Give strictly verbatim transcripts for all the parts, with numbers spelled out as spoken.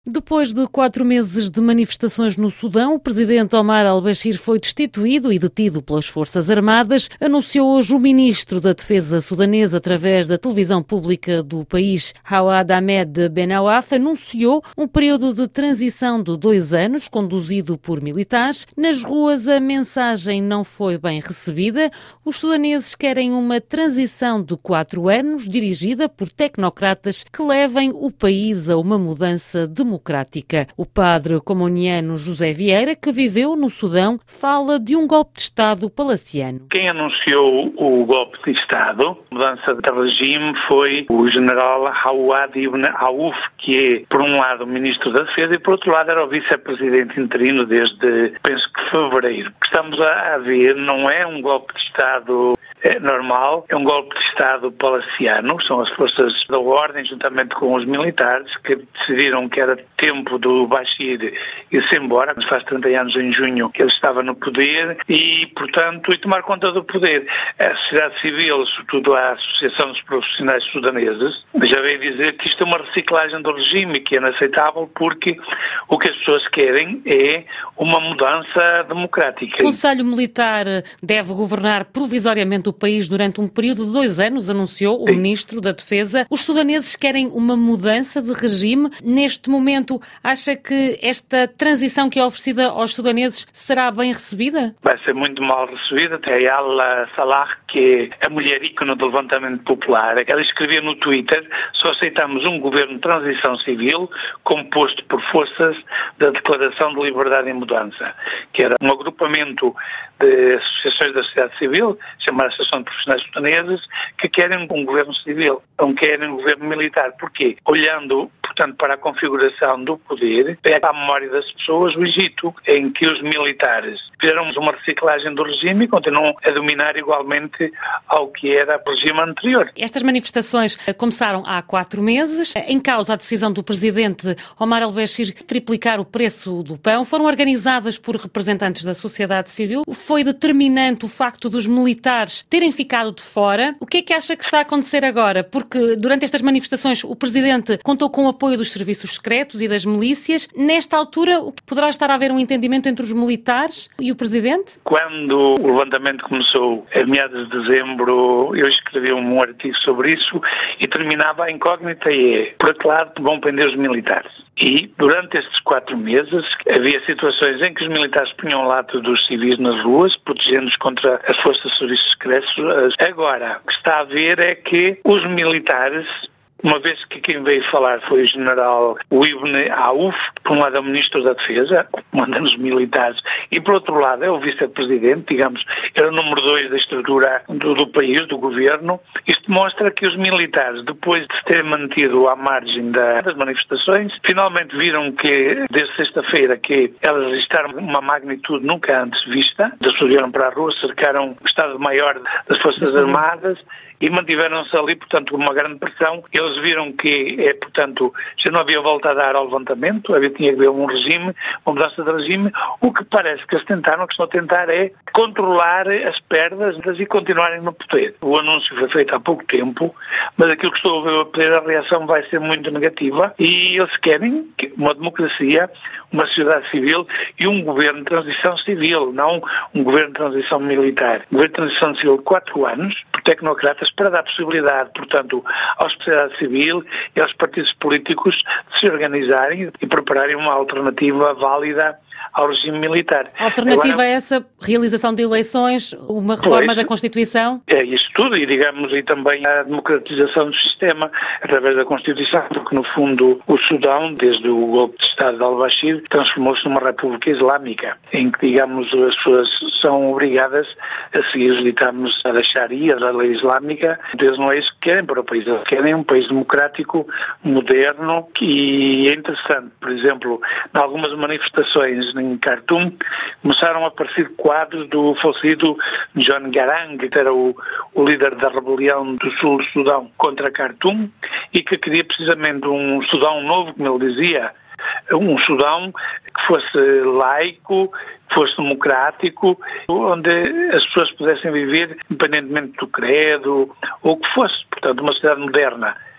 Depois de quatro meses de manifestações no Sudão, o presidente Omar al-Bashir foi destituído e detido pelas Forças Armadas, anunciou hoje o ministro da Defesa sudanês através da televisão pública do país. Awad Ahmed Ben Awaf anunciou um período de transição de dois anos, conduzido por militares. Nas ruas a mensagem não foi bem recebida. Os sudaneses querem uma transição de quatro anos, dirigida por tecnocratas que levem o país a uma mudança democrática. democrática. O padre comuniano José Vieira, que viveu no Sudão, fala de um golpe de Estado palaciano. Quem anunciou o golpe de Estado, a mudança de regime, foi o general Awad Ibn Auf, que é, por um lado, o ministro da Defesa e, por outro lado, era o vice-presidente interino desde, penso que, fevereiro. O que estamos a ver não é um golpe de Estado É normal, é um golpe de Estado palaciano, são as forças da ordem, juntamente com os militares, que decidiram que era tempo do Bashir ir-se embora, mas faz trinta anos em junho que ele estava no poder, e, portanto, e tomar conta do poder. A sociedade civil, sobretudo a Associação dos Profissionais Sudaneses, já veio dizer que isto é uma reciclagem do regime, que é inaceitável, porque o que as pessoas querem é uma mudança democrática. O Conselho Militar deve governar provisoriamente o país durante um período de dois anos, anunciou o Sim. Ministro da Defesa. Os sudaneses querem uma mudança de regime. Neste momento, acha que esta transição que é oferecida aos sudaneses será bem recebida? Vai ser muito mal recebida. Tem a Al Salah, que é a mulher ícone do levantamento popular. Ela escrevia no Twitter: só aceitamos um governo de transição civil composto por forças da Declaração de Liberdade e Mudança, que era um agrupamento de associações da sociedade civil, chamada Associação de Profissionais Sudaneses, que querem um governo civil, não querem um governo militar. Porquê? Olhando, portanto, para a configuração do poder, pega à memória das pessoas o Egito, em que os militares fizeram uma reciclagem do regime e continuam a dominar igualmente ao que era o regime anterior. Estas manifestações começaram há quatro meses. Em causa a decisão do presidente Omar al-Bashir triplicar o preço do pão, foram organizadas por representantes da sociedade civil. Foi determinante o facto dos militares terem ficado de fora. O que é que acha que está a acontecer agora? Porque durante estas manifestações o presidente contou com o apoio dos serviços secretos e das milícias. Nesta altura, poderá estar a haver um entendimento entre os militares e o presidente? Quando o levantamento começou, em meados de dezembro, eu escrevi um artigo sobre isso e terminava a incógnita e é, por outro lado, vão prender os militares. E durante estes quatro meses havia situações em que os militares punham ao lado dos civis nas ruas, protegendo-os contra as forças de serviços secretos. Agora, o que está a ver é que os militares, uma vez que quem veio falar foi o general Ibn Auf, por um lado é o ministro da Defesa, comandando os militares, e por outro lado é o vice-presidente, digamos, era o número dois da estrutura do, do país, do governo. Isto mostra que os militares, depois de se terem mantido à margem da, das manifestações, finalmente viram que, desde sexta-feira, que elas registraram uma magnitude nunca antes vista. Eles subiram para a rua, cercaram o Estado-Maior das Forças Armadas e mantiveram-se ali, portanto, com uma grande pressão. Eles viram que, é, portanto, já não havia volta a dar ao levantamento, havia, tinha que haver um regime, uma mudança de regime. O que parece que eles tentaram, o que estão a tentar é controlar as perdas e continuarem no poder. O anúncio foi feito há pouco tempo, mas aquilo que estou a ver, a reação vai ser muito negativa e eles querem uma democracia, uma sociedade civil e um governo de transição civil, não um governo de transição militar. Um governo de transição civil de quatro anos, por tecnocratas, para dar possibilidade, portanto, à sociedade civil e aos partidos políticos de se organizarem e prepararem uma alternativa válida ao regime militar. A alternativa Agora, é essa realização de eleições, uma reforma pois, da Constituição? É isso tudo e, digamos, e também a democratização do sistema através da Constituição, porque, no fundo, o Sudão, desde o golpe de Estado de al-Bashir, transformou-se numa república islâmica, em que, digamos, as pessoas são obrigadas a seguir os ditames da Sharia, da lei islâmica. Eles não é isso que querem para o país, eles querem um país democrático, moderno, e é interessante, por exemplo, em algumas manifestações em Khartoum, começaram a aparecer quadros do falecido John Garang, que era o, o líder da rebelião do sul do Sudão contra Khartoum, e que queria precisamente um Sudão novo, como ele dizia, um Sudão que fosse laico, que fosse democrático, onde as pessoas pudessem viver independentemente do credo, ou que fosse, portanto, uma sociedade moderna.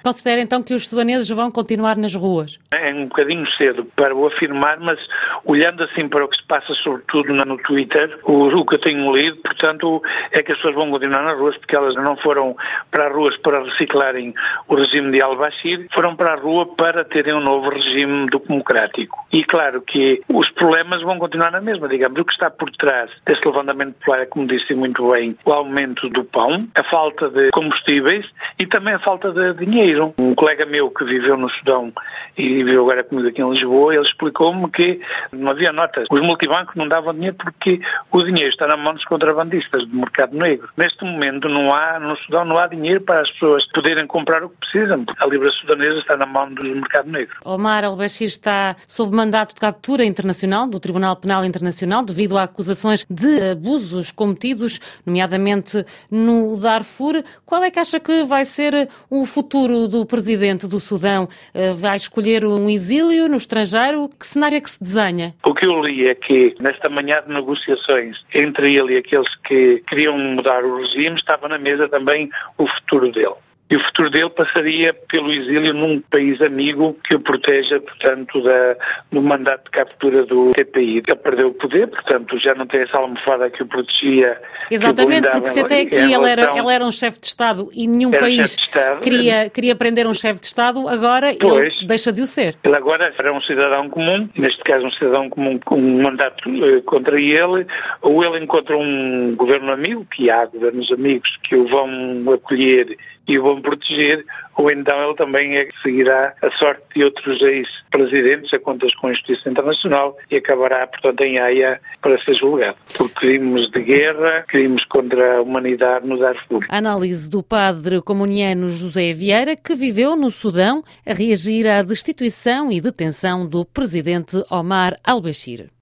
Considera então que os sudaneses vão continuar nas ruas? É um bocadinho cedo para o afirmar, mas olhando assim para o que se passa sobretudo no Twitter, o, o que eu tenho lido, portanto, é que as pessoas vão continuar nas ruas porque elas não foram para as ruas para reciclarem o regime de al-Bashir, foram para a rua para terem um novo regime democrático. E claro que os problemas vão continuar na mesma, digamos. O que está por trás deste levantamento popular é, como disse muito bem, o aumento do pão, a falta de combustíveis e também a falta de dinheiro. Um colega meu que viveu no Sudão e viveu agora comigo aqui em Lisboa, ele explicou-me que não havia notas. Os multibancos não davam dinheiro porque o dinheiro está na mão dos contrabandistas do mercado negro. Neste momento não há, no Sudão não há dinheiro para as pessoas poderem comprar o que precisam, porque a libra sudanesa está na mão do mercado negro. Omar al-Bashir está sob mandato de captura internacional do Tribunal Penal Internacional devido a acusações de abusos cometidos, nomeadamente no Darfur. Qual é que acha que vai ser o futuro do presidente do Sudão? Vai escolher um exílio no estrangeiro? Que cenário é que se desenha? O que eu li é que nesta manhã de negociações entre ele e aqueles que queriam mudar o regime estava na mesa também o futuro dele. E o futuro dele passaria pelo exílio num país amigo que o proteja, portanto, da, do mandato de captura do T P I. Ele perdeu o poder, portanto, já não tem essa almofada que o protegia. Exatamente, porque se até aqui ele era, ele era um chefe de Estado e nenhum país queria, queria prender um chefe de Estado, agora pois, ele deixa de o ser. Ele agora era um cidadão comum, neste caso um cidadão comum com um mandato uh, contra ele, ou ele encontra um governo amigo, que há governos amigos que o vão acolher e o vão proteger, ou então ele também é, seguirá a sorte de outros ex-presidentes a contas com a Justiça Internacional e acabará, portanto, em Haia para ser julgado por crimes de guerra, crimes contra a humanidade no Darfur. A análise do padre comuniano José Vieira, que viveu no Sudão, a reagir à destituição e detenção do presidente Omar al-Bashir.